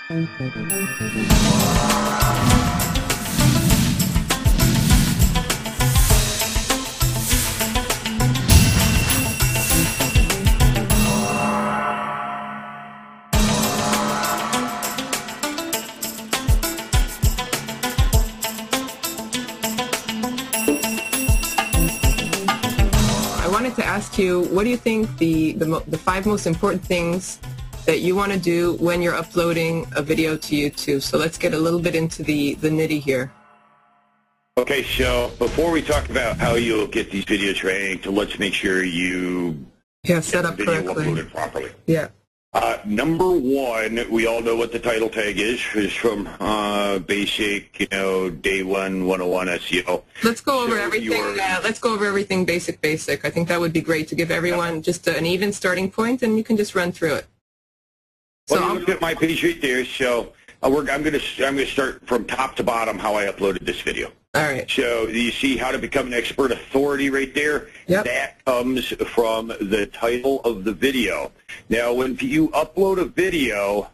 I wanted to ask you, what do you think the 5 most important things that you want to do when you're uploading a video to YouTube? So let's get a little bit into the nitty here. Okay, so before we talk about how you'll get these videos ranked, let's make sure you set up video correctly. uploaded properly. Yeah. Number one, we all know what the title tag is from basic, day one, 101 SEO. Let's go over everything. Let's go over everything basic. I think that would be great to give everyone just an even starting point, and you can just run through it. Well, you look at my page right there. So I'm going to start from top to bottom how I uploaded this video. All right. So you see how to become an expert authority right there? Yep. That comes from the title of the video. Now, when you upload a video,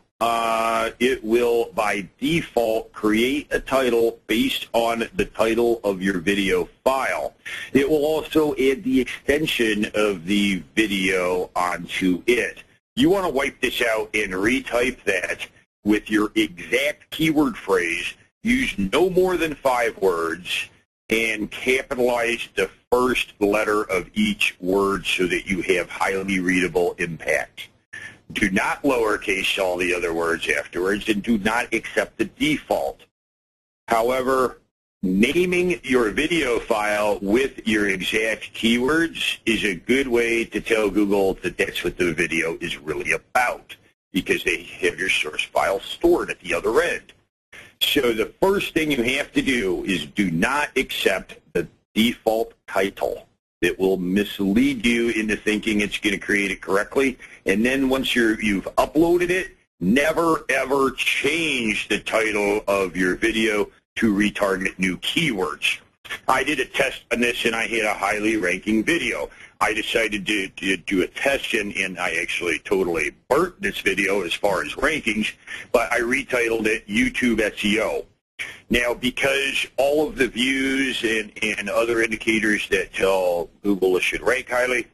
it will, by default, create a title based on the title of your video file. It will also add the extension of the video onto it. You want to wipe this out and retype that with your exact keyword phrase. Use no more than 5 words and capitalize the first letter of each word so that you have highly readable impact. Do not lowercase all the other words afterwards, and do not accept the default. However, naming your video file with your exact keywords is a good way to tell Google that that's what the video is really about, because they have your source file stored at the other end. So the first thing you have to do is do not accept the default title. It will mislead you into thinking it's going to create it correctly. And then once you've uploaded it, never, ever change the title of your video to retarget new keywords. I did a test on this, and I had a highly ranking video. I decided to do a test, and I actually totally burnt this video as far as rankings, but I retitled it YouTube SEO. Now, because all of the views and other indicators that tell Google it should rank highly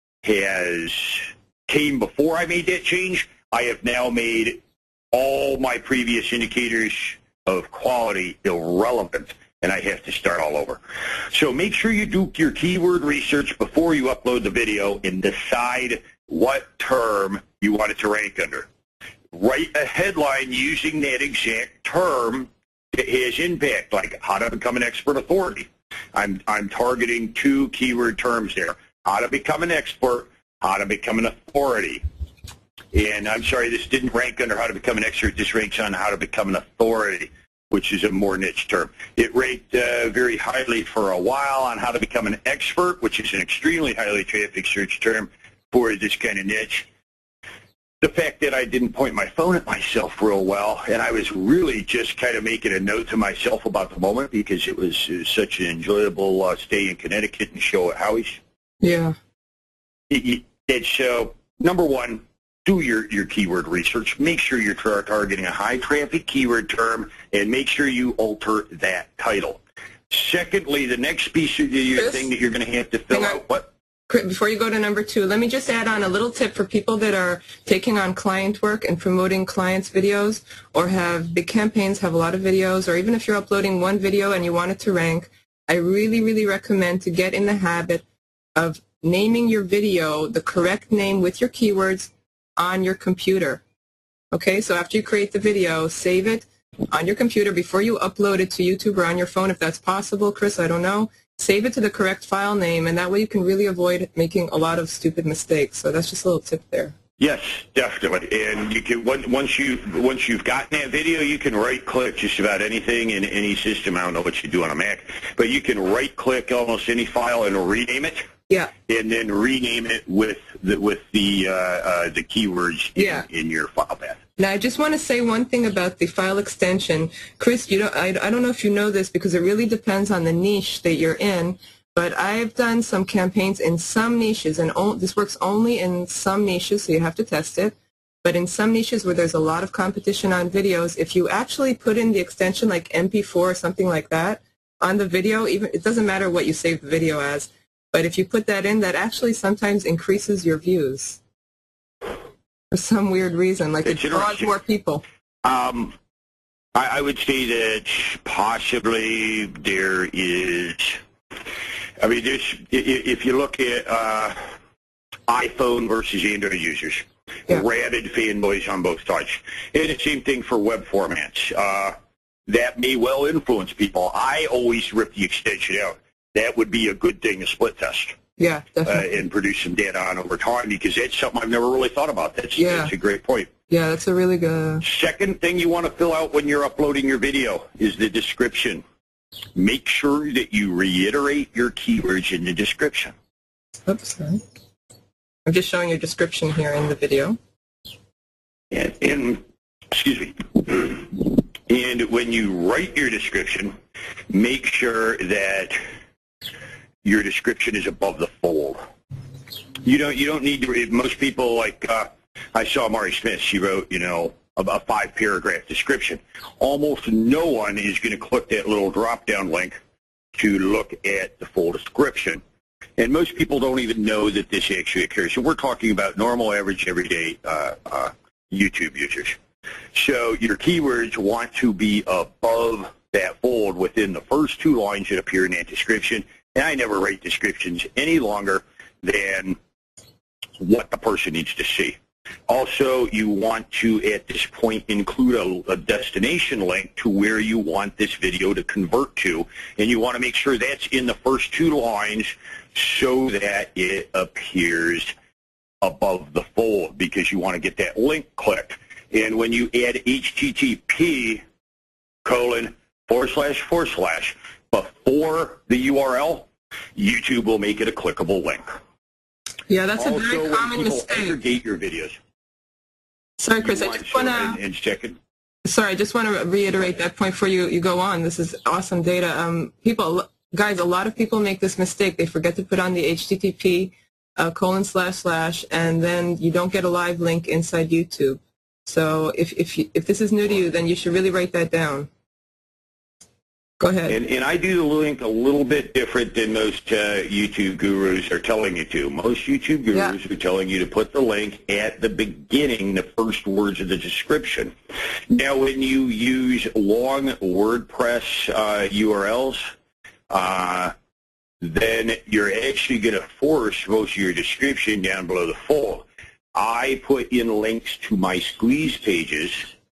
came before I made that change, I have now made all my previous indicators of quality irrelevant, and I have to start all over. So make sure you do your keyword research before you upload the video and decide what term you want it to rank under. Write a headline using that exact term that has impact, like how to become an expert authority. I'm targeting 2 keyword terms there: how to become an expert, how to become an authority. And I'm sorry, this didn't rank under how to become an expert. This ranks on how to become an authority, which is a more niche term. It ranked very highly for a while on how to become an expert, which is an extremely highly trafficked search term for this kind of niche. The fact that I didn't point my phone at myself real well, and I was really just kind of making a note to myself about the moment because it was such an enjoyable stay in Connecticut and show at Howie's. Yeah. So, number one, do your keyword research. Make sure you're targeting a high traffic keyword term, and make sure you alter that title. Secondly, the next piece of your thing that you're going to have to fill out. What? Before you go to number 2, let me just add on a little tip for people that are taking on client work and promoting clients' videos, or have big campaigns, have a lot of videos, or even if you're uploading one video and you want it to rank, I really, really recommend to get in the habit of naming your video the correct name with your keywords on your computer. Okay, so after you create the video, save it on your computer before you upload it to YouTube, or on your phone if that's possible. Chris, I don't know. Save it to the correct file name, and that way you can really avoid making a lot of stupid mistakes. So that's just a little tip there. Yes, definitely. And you can once you've gotten that video, you can right-click just about anything in any system. I don't know what you do on a Mac, but you can right-click almost any file and rename it. Yeah. And then rename it with the keywords in your file path. Now, I just want to say one thing about the file extension. Chris, I don't know if you know this, because it really depends on the niche that you're in, but I've done some campaigns in some niches, and this works only in some niches, so you have to test it. But in some niches where there's a lot of competition on videos, if you actually put in the extension like MP4 or something like that on the video, even it doesn't matter what you save the video as, but if you put that in, that actually sometimes increases your views for some weird reason, like it draws more people. I would say that possibly there is, I mean, if you look at iPhone versus Android users, rabid fanboys on both sides. And the same thing for web formats. That may well influence people. I always rip the extension out. That would be a good thing to split test. Yeah, definitely. And produce some data on over time, because that's something I've never really thought about. That's a great point. Yeah, that's a really good... Second thing you want to fill out when you're uploading your video is the description. Make sure that you reiterate your keywords in the description. Oops, sorry. I'm just showing your description here in the video. And excuse me. And when you write your description, make sure that your description is above the fold. You don't need to read. Most people, like I saw Mari Smith, she wrote, you know, a 5-paragraph description. Almost no one is going to click that little drop-down link to look at the full description. And most people don't even know that this actually occurs. So we're talking about normal, average, everyday YouTube users. So your keywords want to be above that fold within the first 2 lines that appear in that description. And I never write descriptions any longer than what the person needs to see. Also, you want to, at this point, include a destination link to where you want this video to convert to, and you want to make sure that's in the first 2 lines so that it appears above the fold, because you want to get that link clicked. And when you add http:// before the URL, YouTube will make it a clickable link. Yeah, that's a very common mistake. Aggregate your videos. Sorry, Chris, I just want to... Sorry, I just want to reiterate that point before you go on. This is awesome data. Guys, a lot of people make this mistake. They forget to put on the http:// and then you don't get a live link inside YouTube. So if this is new to you, then you should really write that down. Go ahead. And I do the link a little bit different than most YouTube gurus are telling you to. Most YouTube gurus are telling you to put the link at the beginning, the first words of the description. Now, when you use long WordPress URLs, then you're actually going to force most of your description down below the fold. I put in links to my squeeze pages,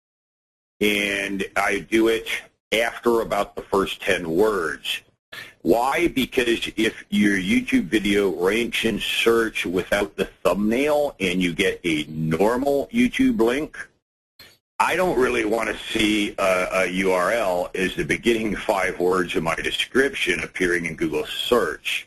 and I do it after about the first 10 words. Why? Because if your YouTube video ranks in search without the thumbnail and you get a normal YouTube link, I don't really want to see a URL as the beginning 5 words of my description appearing in Google search.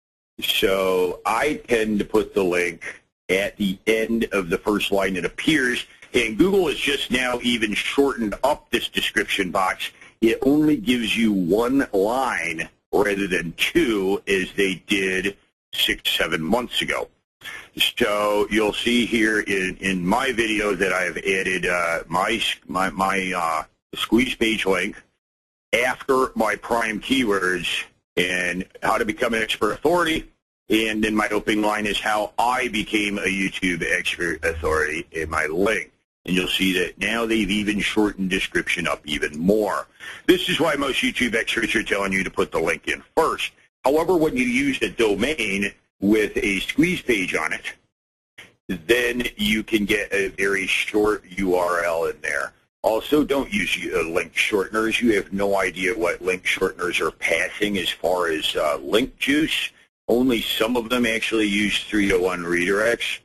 So I tend to put the link at the end of the first line that appears, and Google has just now even shortened up this description box. It only gives you 1 line rather than 2 as they did 6-7 months ago. So you'll see here in my video that I've added my squeeze page link after my prime keywords and how to become an expert authority. And then my opening line is how I became a YouTube expert authority in my link. And you'll see that now they've even shortened description up even more. This is why most YouTube experts are telling you to put the link in first. However, when you use a domain with a squeeze page on it, then you can get a very short URL in there. Also, don't use link shorteners. You have no idea what link shorteners are passing as far as link juice. Only some of them actually use 3-to-1 redirects.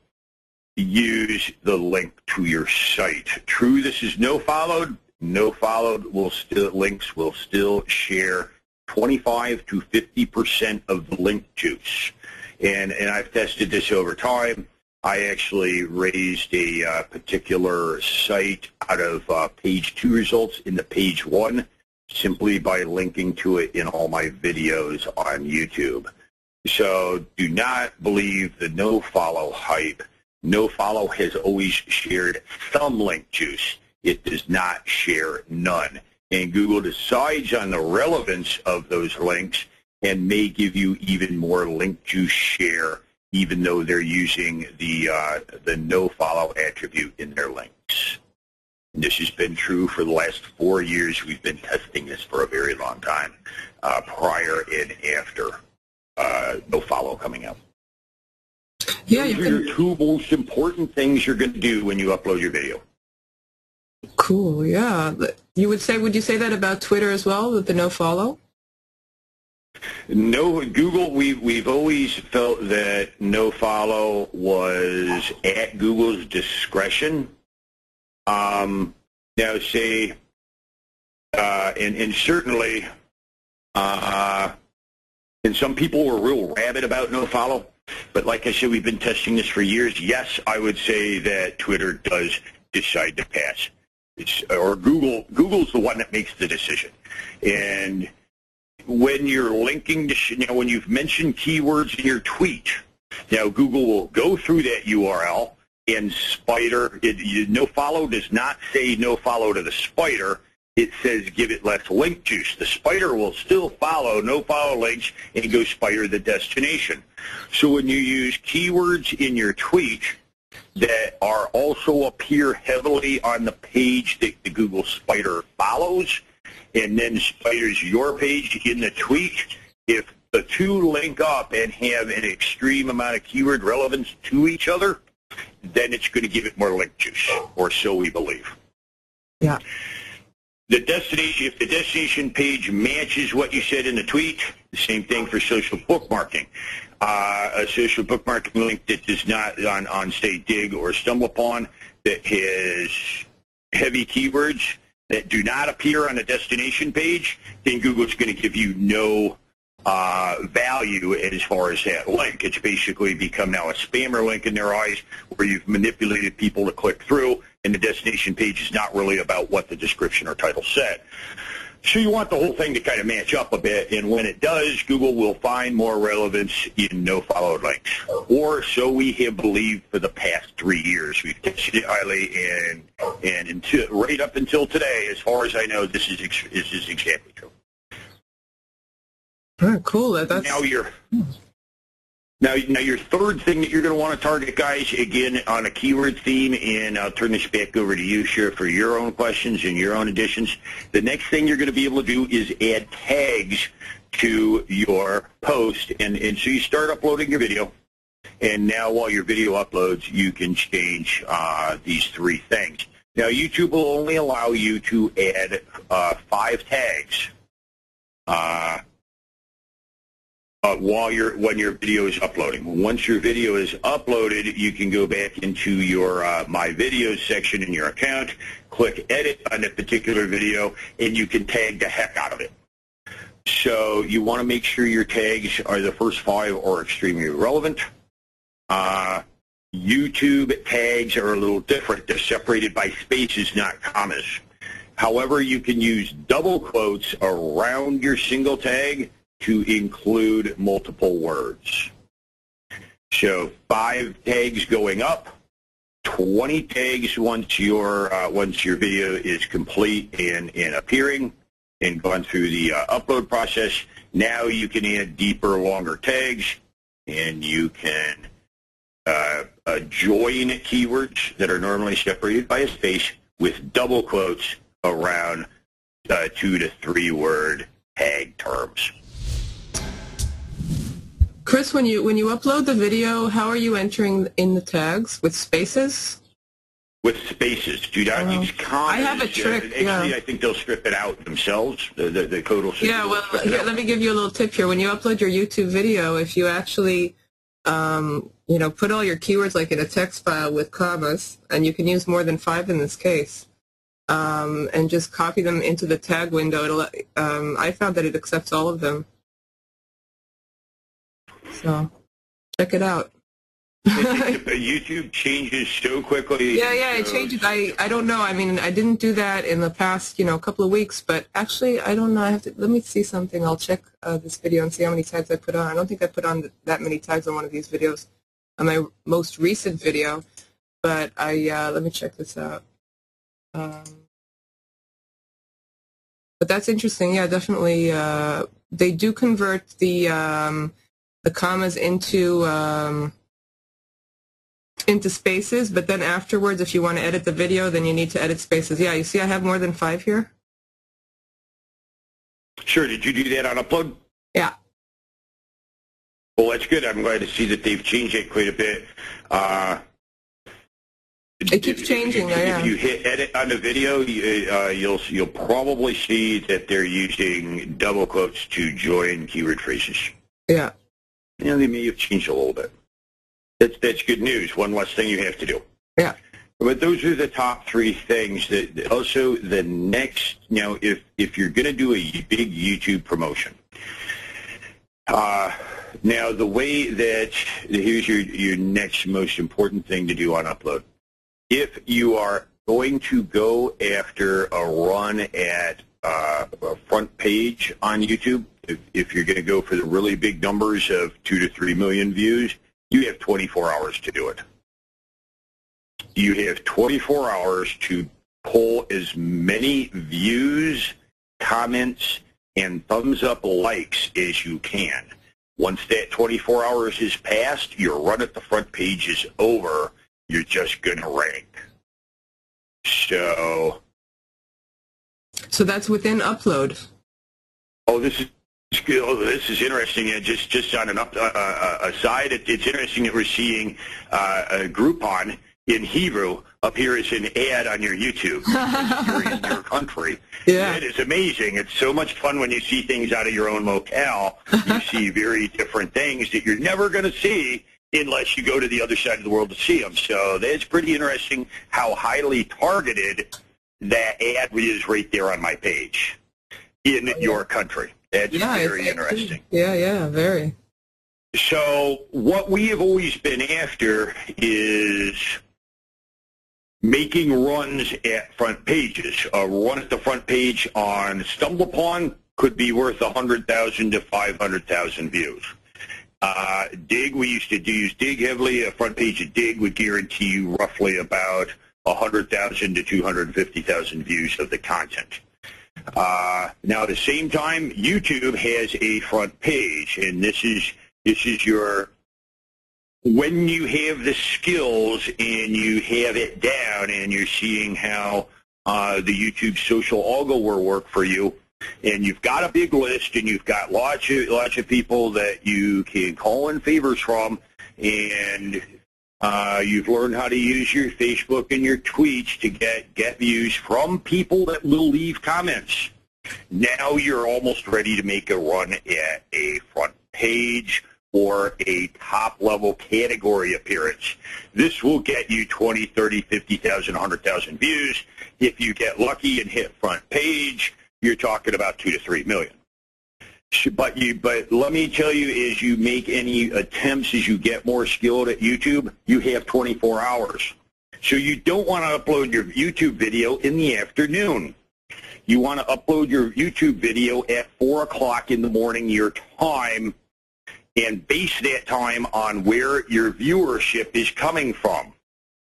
Use the link to your site. True, this is no followed. No followed links will still share 25 to 50% of the link juice. And I've tested this over time. I actually raised a particular site out of page 2 results into page 1 simply by linking to it in all my videos on YouTube. So do not believe the no-follow hype. NoFollow has always shared some link juice. It does not share none. And Google decides on the relevance of those links and may give you even more link juice share, even though they're using the NoFollow attribute in their links. And this has been true for the last 4 years. We've been testing this for a very long time, prior and after NoFollow coming out. Yeah, Those are your two most important things you're going to do when you upload your video. Cool, yeah. Would you say that about Twitter as well, with the NoFollow? No, Google, we've always felt that NoFollow was at Google's discretion. Now, say, and certainly, and some people were real rabid about NoFollow, but like I said, we've been testing this for years. Yes, I would say that Twitter does decide to pass. Or Google's the one that makes the decision. And when you're linking to, when you've mentioned keywords in your tweet, now Google will go through that URL and spider. NoFollow does not say NoFollow to the spider. It says give it less link juice. The spider will still follow NoFollow links and go spider the destination. So when you use keywords in your tweet that are also appear heavily on the page that the Google spider follows and then spiders your page in the tweet, if the two link up and have an extreme amount of keyword relevance to each other, then it's going to give it more link juice, or so we believe. Yeah. The destination, if the destination page matches what you said in the tweet, the same thing for social bookmarking. A social bookmarking link that does not, on say, Dig or StumbleUpon, that has heavy keywords that do not appear on the destination page, then Google's going to give you no value as far as that link. It's basically become now a spammer link in their eyes, where you've manipulated people to click through, and the destination page is not really about what the description or title said. So you want the whole thing to kind of match up a bit, and when it does, Google will find more relevance in NoFollow links. Or so we have believed for the past 3 years. We've tested it highly, and until, right up until today, as far as I know, this is exactly true. Oh, cool. That's... Now your third thing that you're going to want to target, guys, again, on a keyword theme, and I'll turn this back over to you, Sheriff, for your own questions and your own additions. The next thing you're going to be able to do is add tags to your post. And so you start uploading your video, and now while your video uploads, you can change these 3 things. Now, YouTube will only allow you to add 5 tags when your video is uploading. Once your video is uploaded, you can go back into your My Videos section in your account, click Edit on a particular video, and you can tag the heck out of it. So you want to make sure your tags are the first 5 or extremely relevant. YouTube tags are a little different. They're separated by spaces, not commas. However, you can use double quotes around your single tag to include multiple words. So 5 tags going up, 20 tags once your video is complete and appearing and gone through the upload process. Now you can add deeper, longer tags, and you can join keywords that are normally separated by a space with double quotes around 2 to 3 word tag terms. Chris, when you upload the video, how are you entering in the tags? With spaces? With spaces. Do not use commas. I have a trick. Actually, I think they'll strip it out themselves. The code will strip it out. Yeah, well, here, let me give you a little tip here. When you upload your YouTube video, if you actually, put all your keywords like in a text file with commas, and you can use more than 5 in this case, and just copy them into the tag window, I found that it accepts all of them. So, check it out. YouTube changes so quickly. Yeah, it changes. I don't know. I mean, I didn't do that in the past, couple of weeks, but actually, I don't know. Let me see something. I'll check this video and see how many tags I put on. I don't think I put on that many tags on one of these videos. On my most recent video, But let me check this out. But that's interesting. Yeah, definitely. They do convert the commas into spaces, but then afterwards, if you want to edit the video, then you need to edit spaces. Yeah, you see I have more than 5 here? Sure. Did you do that on Upload? Yeah. Well, that's good. I'm glad to see that they've changed it quite a bit. It keeps changing, yeah. If you hit edit on the video, you'll probably see that they're using double quotes to join keyword phrases. Yeah. Yeah, they may have changed a little bit. That's good news. One less thing you have to do. Yeah. But those are the top 3 things. That also, the next, if you're going to do a big YouTube promotion, now the way that, here's your next most important thing to do on Upload. If you are going to go after a run at a front page on YouTube, if you're going to go for the really big numbers of 2 to 3 million views, you have 24 hours to do it. You have 24 hours to pull as many views, comments, and thumbs up likes as you can. Once that 24 hours is passed, your run at the front page is over. You're just going to rank. So that's within Upload. Oh, this is interesting. Just on an aside, it's interesting that we're seeing Groupon in Hebrew appear as an ad on your YouTube in your country. Yeah. It is amazing. It's so much fun when you see things out of your own locale. You see very different things that you're never going to see unless you go to the other side of the world to see them. So that's pretty interesting how highly targeted that ad is right there on my page in your country. That's very interesting. Yeah, very. So what we have always been after is making runs at front pages. A run at the front page on StumbleUpon could be worth 100,000 to 500,000 views. Dig, we used to use Dig heavily. A front page of Dig would guarantee you roughly about 100,000 to 250,000 views of the content. Now, at the same time, YouTube has a front page, and this is your, when you have the skills and you have it down and you're seeing how the YouTube social algo will work for you, and you've got a big list and you've got lots of people that you can call in favors from, and you've learned how to use your Facebook and your tweets to get views from people that will leave comments. Now you're almost ready to make a run at a front page or a top-level category appearance. This will get you 20, 30, 50,000, 100,000 views. If you get lucky and hit front page, you're talking about 2 to 3 million. But let me tell you, as you make any attempts, as you get more skilled at YouTube, you have 24 hours. So you don't want to upload your YouTube video in the afternoon. You want to upload your YouTube video at 4 o'clock in the morning your time, and base that time on where your viewership is coming from.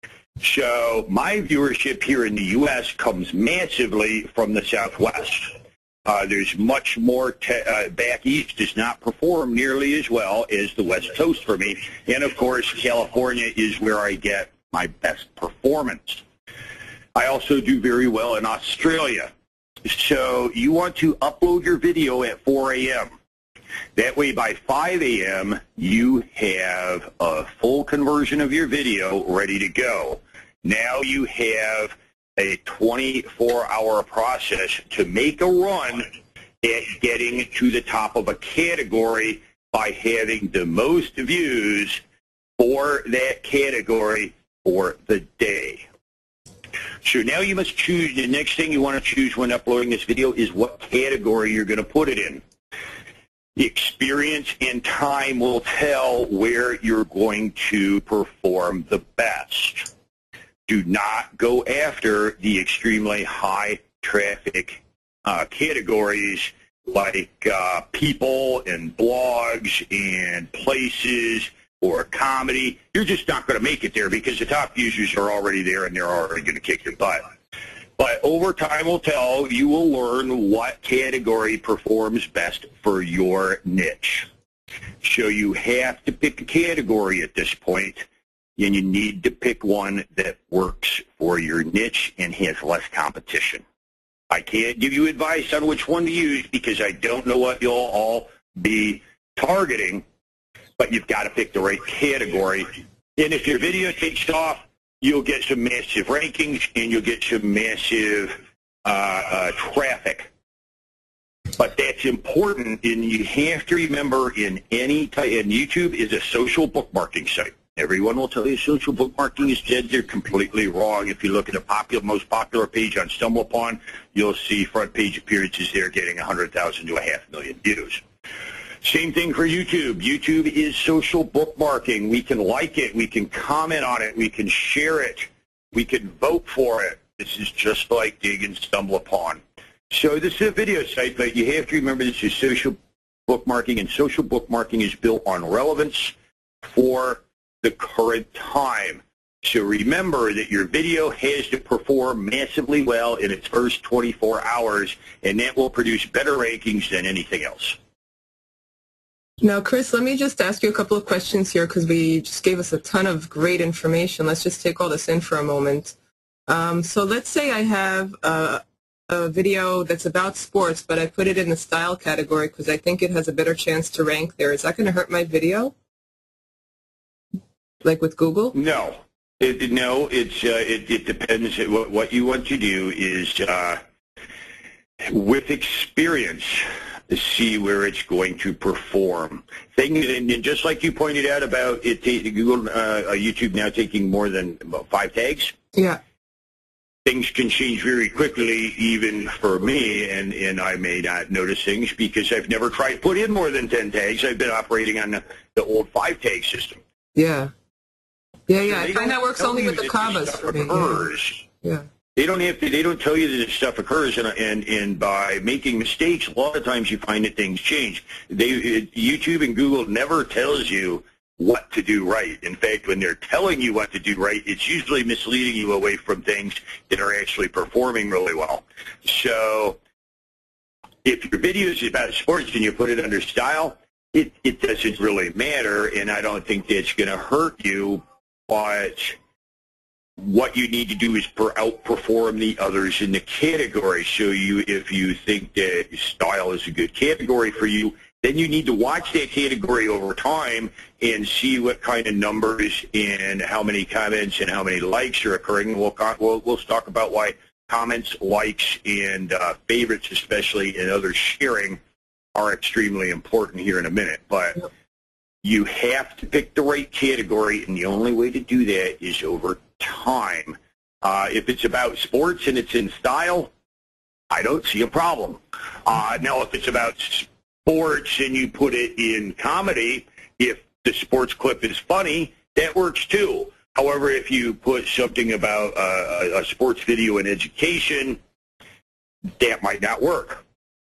So my viewership here in the U.S. comes massively from the Southwest. There's much more, back east does not perform nearly as well as the West Coast for me. And, of course, California is where I get my best performance. I also do very well in Australia. So you want to upload your video at 4 a.m. That way, by 5 a.m., you have a full conversion of your video ready to go. Now you have a 24-hour process to make a run at getting to the top of a category by having the most views for that category for the day. So now you must choose, the next thing you want to choose when uploading this video is what category you're going to put it in. The experience and time will tell where you're going to perform the best. Do not go after the extremely high traffic categories like people and blogs and places or comedy, you're just not going to make it there because the top users are already there and they're already going to kick your butt. But over time will tell, you will learn what category performs best for your niche. So you have to pick a category at this point, and you need to pick one that works for your niche and has less competition. I can't give you advice on which one to use because I don't know what you'll all be targeting, but you've got to pick the right category. And if your video takes off, you'll get some massive rankings and you'll get some massive traffic. But that's important, and you have to remember and YouTube is a social bookmarking site. Everyone will tell you social bookmarking is dead. They're completely wrong. If you look at the most popular page on StumbleUpon, you'll see front page appearances there getting 100,000 to 500,000 views. Same thing for YouTube. YouTube is social bookmarking. We can like it. We can comment on it. We can share it. We can vote for it. This is just like Dig and StumbleUpon. So this is a video site, but you have to remember this is social bookmarking, and social bookmarking is built on relevance for the current time. So remember that your video has to perform massively well in its first 24 hours, and that will produce better rankings than anything else. Now, Chris, let me just ask you a couple of questions here because we just gave us a ton of great information. Let's just take all this in for a moment. So let's say I have a video that's about sports, but I put it in the style category because I think it has a better chance to rank there. Is that going to hurt my video? Like with Google? No. It depends. What you want to do is, with experience, see where it's going to perform. And just like you pointed out about it, Google, YouTube now taking more than about 5 tags. Yeah. Things can change very quickly, even for me, and I may not notice things because I've never tried to put in more than 10 tags. I've been operating on the old 5-tag system. Yeah. Yeah. So I find that works only with the Kabas for me. Yeah. They don't tell you that this stuff occurs, and by making mistakes, a lot of times you find that things change. YouTube and Google never tells you what to do right. In fact, when they're telling you what to do right, it's usually misleading you away from things that are actually performing really well. So if your video is about sports and you put it under style, it doesn't really matter, and I don't think that's going to hurt you, but what you need to do is outperform the others in the category. So if you think that style is a good category for you, then you need to watch that category over time and see what kind of numbers and how many comments and how many likes are occurring. We'll talk about why comments, likes, and favorites, especially, and other sharing are extremely important here in a minute. But you have to pick the right category, and the only way to do that is over time. If it's about sports and it's in style, I don't see a problem. Now, if it's about sports and you put it in comedy, if the sports clip is funny, that works too. However, if you put something about a sports video in education, that might not work.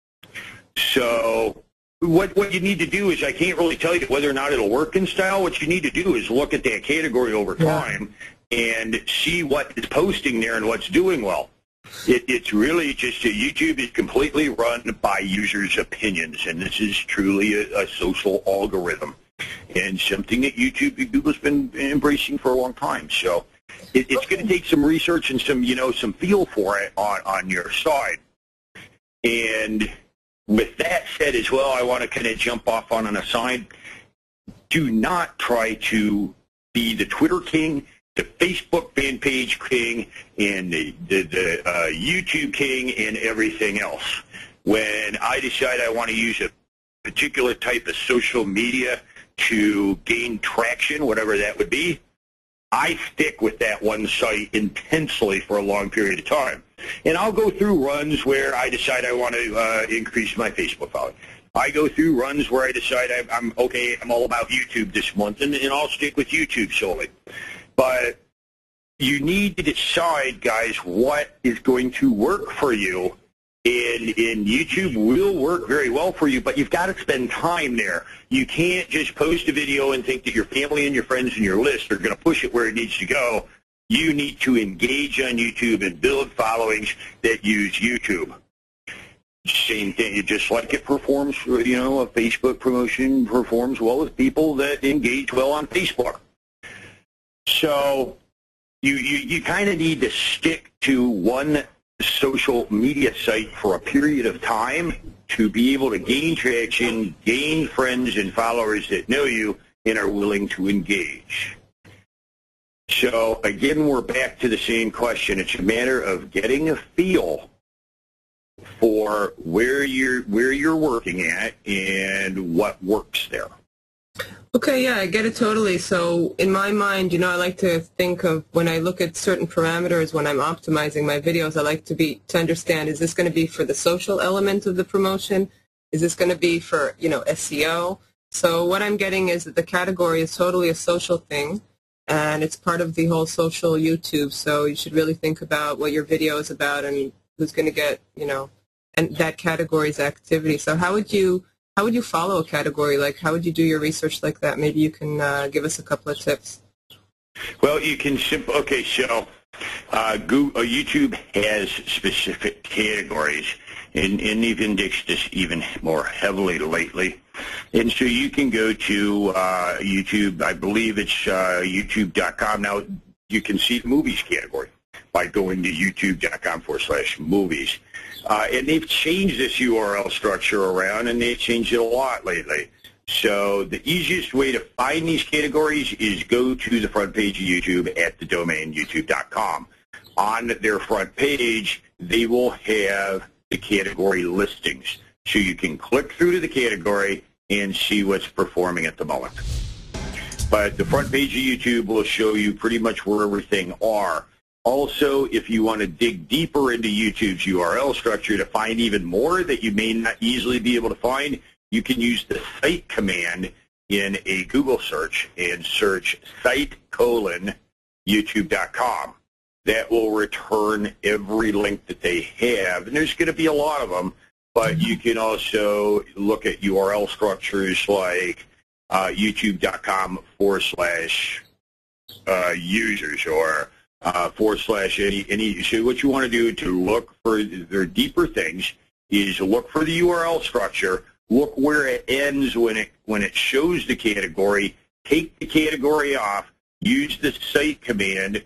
So what you need to do is, I can't really tell you whether or not it'll work in style. What you need to do is look at that category over time and see what is posting there and what's doing well. It's really just YouTube is completely run by users' opinions, and this is truly a social algorithm, and something that YouTube and Google's been embracing for a long time. So it's going to take some research and some feel for it on your side. And with that said as well, I want to kind of jump off on an aside. Do not try to be the Twitter king, the Facebook fan page king, and the YouTube king, and everything else. When I decide I want to use a particular type of social media to gain traction, whatever that would be, I stick with that one site intensely for a long period of time. And I'll go through runs where I decide I want to increase my Facebook following. I go through runs where I decide I'm all about YouTube this month, and I'll stick with YouTube solely. But you need to decide, guys, what is going to work for you And YouTube will work very well for you, but you've got to spend time there. You can't just post a video and think that your family and your friends and your list are going to push it where it needs to go. You need to engage on YouTube and build followings that use YouTube. Same thing, just like it performs, a Facebook promotion performs well with people that engage well on Facebook. So you kind of need to stick to one social media site for a period of time to be able to gain traction, gain friends and followers that know you and are willing to engage. So again, we're back to the same question. It's a matter of getting a feel for where you're working at and what works there. Okay, yeah, I get it totally. So in my mind, I like to think of when I look at certain parameters when I'm optimizing my videos, I like to understand, is this going to be for the social element of the promotion? Is this going to be for, SEO? So what I'm getting is that the category is totally a social thing, and it's part of the whole social YouTube. So you should really think about what your video is about and who's going to get, and that category's activity. So how would you follow a category? Like, how would you do your research like that? Maybe you can give us a couple of tips. Well, you can YouTube has specific categories, and they've indexed this even more heavily lately. And so you can go to YouTube, I believe it's youtube.com. Now, you can see the movies category by going to youtube.com/movies. And they've changed this URL structure around, and they've changed it a lot lately. So the easiest way to find these categories is go to the front page of YouTube at the domain youtube.com. On their front page, they will have the category listings. So you can click through to the category and see what's performing at the moment. But the front page of YouTube will show you pretty much where everything are. Also, if you want to dig deeper into YouTube's URL structure to find even more that you may not easily be able to find, you can use the cite command in a Google search and search cite:/YouTube.com. That will return every link that they have, and there's going to be a lot of them, but you can also look at URL structures like youtube.com/users or /any. So what you want to do to look for their deeper things is look for the URL structure, look where it ends when it shows the category, take the category off, use the cite command,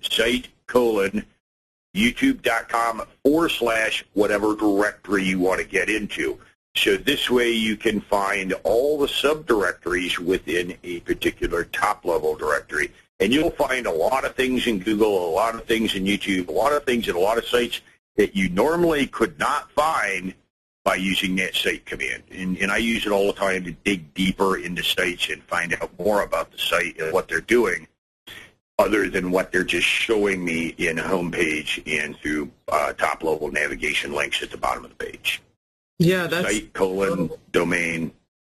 cite:/youtube.com/whatever directory you want to get into. So this way you can find all the subdirectories within a particular top-level directory. And you'll find a lot of things in Google, a lot of things in YouTube, a lot of things in a lot of sites that you normally could not find by using that cite command. And I use it all the time to dig deeper into sites and find out more about the site and what they're doing, other than what they're just showing me in homepage and through top-level navigation links at the bottom of the page. Yeah, that's cite:/domain/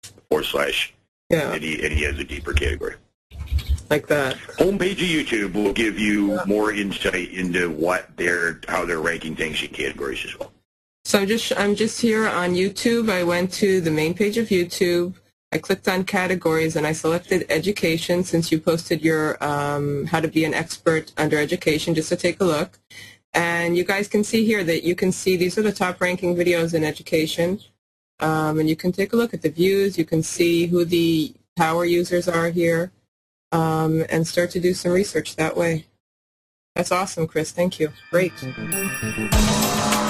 and he has a deeper category. Like that. Homepage of YouTube will give you more insight into how they're ranking things in categories as well. So I'm just here on YouTube. I went to the main page of YouTube. I clicked on categories and I selected education, since you posted your how to be an expert under education, just to take a look. And you guys can see here that you can see these are the top ranking videos in education. And you can take a look at the views. You can see who the power users are here. And start to do some research that way. That's awesome, Chris. Thank you. Great.